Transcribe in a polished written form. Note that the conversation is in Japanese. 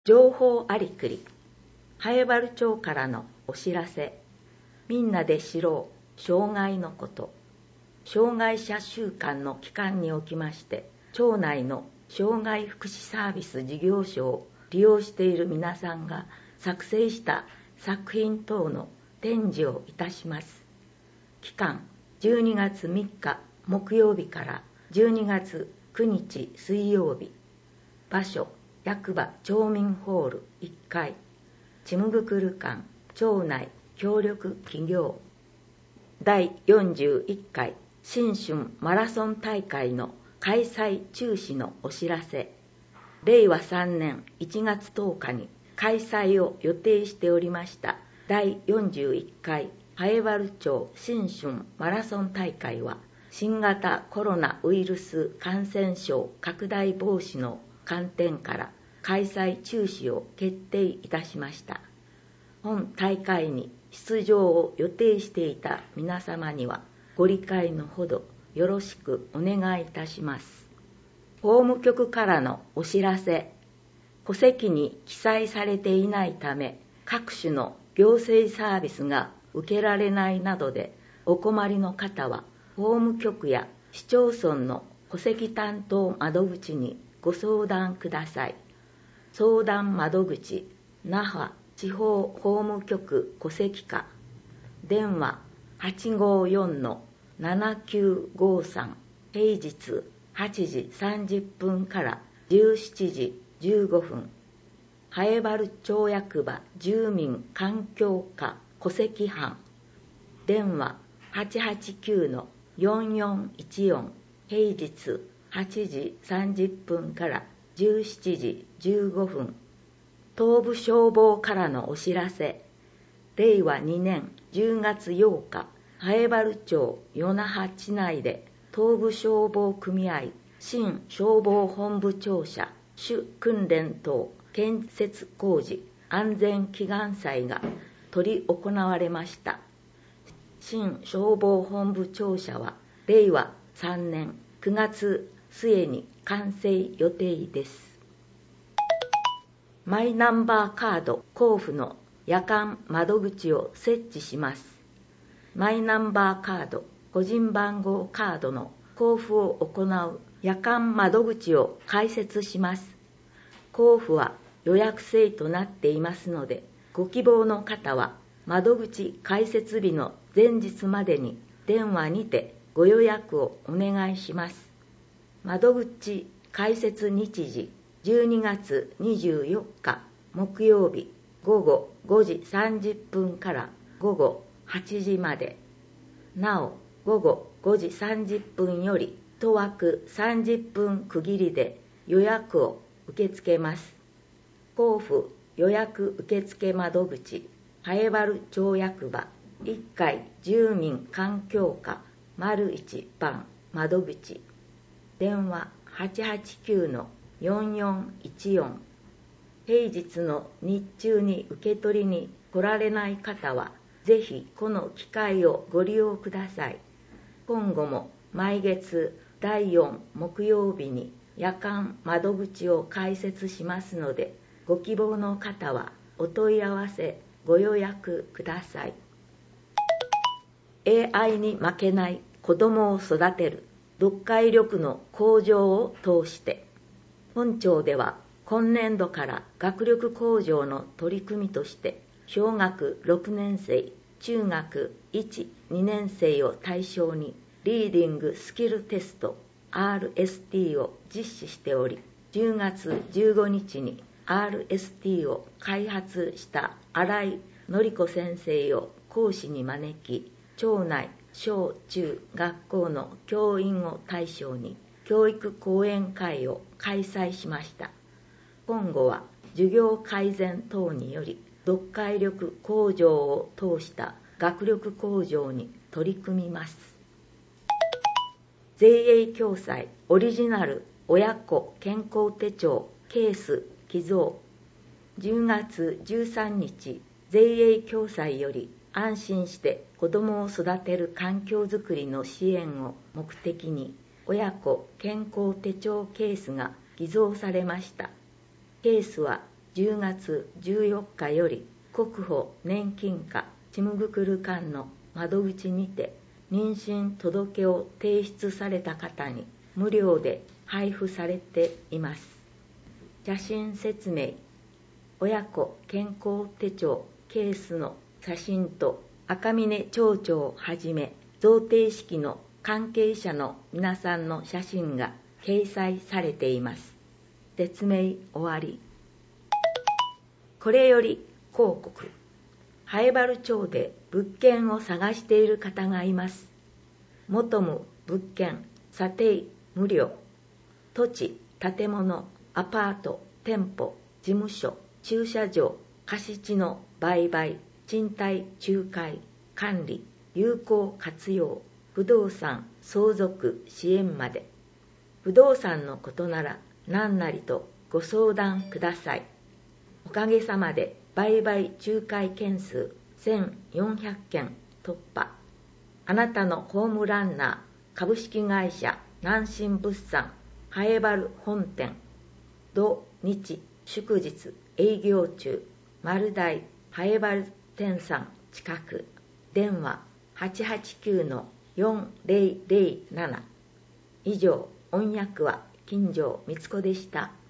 情報ありくり。南風原町からのお知らせ。みんなで知ろう障害のこと。障害者週間の期間におきまして、町内の障害福祉サービス事業所を利用している皆さんが作成した作品等の展示をいたします。期間12月3日木曜日から12月9日水曜日。場所役場町民ホール1階、ちむぐくる館町内協力企業。第41回新春マラソン大会の開催中止のお知らせ。令和3年1月10日に開催を予定しておりました第41回南風原町新春マラソン大会は、新型コロナウイルス感染症拡大防止の観点から開催中止を決定いたしました。本大会に出場を予定していた皆様にはご理解のほどよろしくお願いいたします。法務局からのお知らせ。戸籍に記載されていないため、各種の行政サービスが受けられないなどでお困りの方は、法務局や市町村の戸籍担当窓口にご相談ください。相談窓口、那覇地方法務局戸籍課。電話854-7953。平日8時30分から17時15分。南風原町役場住民環境課戸籍班。電話889-4414。平日8時30分から17時15分。東部消防からのお知らせ。令和2年10月8日、南風原町与那覇地内で東部消防組合新消防本部庁舎主訓練等建設工事安全祈願祭が執り行われました。新消防本部庁舎は令和3年9月末に完成予定です。マイナンバーカード交付の夜間窓口を設置します。マイナンバーカード、個人番号カードの交付を行う夜間窓口を開設します。交付は予約制となっていますので、ご希望の方は窓口開設日の前日までに電話にてご予約をお願いします。窓口開設日時12月24日木曜日午後5時30分から午後8時まで。なお、午後5時30分より1枠30分区切りで予約を受け付けます。交付予約受付窓口、南風原町役場1階住民環境課1番窓口。電話889-4414。平日の日中に受け取りに来られない方は、ぜひこの機会をご利用ください。今後も毎月第4木曜日に夜間窓口を開設しますので、ご希望の方はお問い合わせご予約ください。AI に負けない子どもを育てる読解力の向上を通して、本町では今年度から学力向上の取り組みとして、小学6年生、中学1、2年生を対象にリーディングスキルテスト RST を実施しており、10月15日に RST を開発した新井典子先生を講師に招き、町内小中学校の教員を対象に教育講演会を開催しました。今後は授業改善等により読解力向上を通した学力向上に取り組みます。税営共済オリジナル親子健康手帳ケース寄贈。10月13日、税営共済より安心して子どもを育てる環境づくりの支援を目的に、親子健康手帳ケースが寄贈されました。ケースは 10月14日より国保年金課チムグクル館の窓口にて妊娠届を提出された方に無料で配布されています。写真説明。親子健康手帳ケースの写真と赤嶺町長をはじめ贈呈式の関係者の皆さんの写真が掲載されています。説明終わり。これより広告。南風原町で物件を探している方がいます。求む物件、査定無料。土地、建物、アパート、店舗、事務所、駐車場、貸し地の売買、賃貸仲介、管理、有効活用、不動産相続支援まで。不動産のことなら何なりとご相談ください。おかげさまで売買仲介件数1400件突破。あなたのホームランナー株式会社南進物産南風原本店。土日祝日営業中。丸大南風原店さん近く。電話889-4007。以上、音訳は金城光子でした。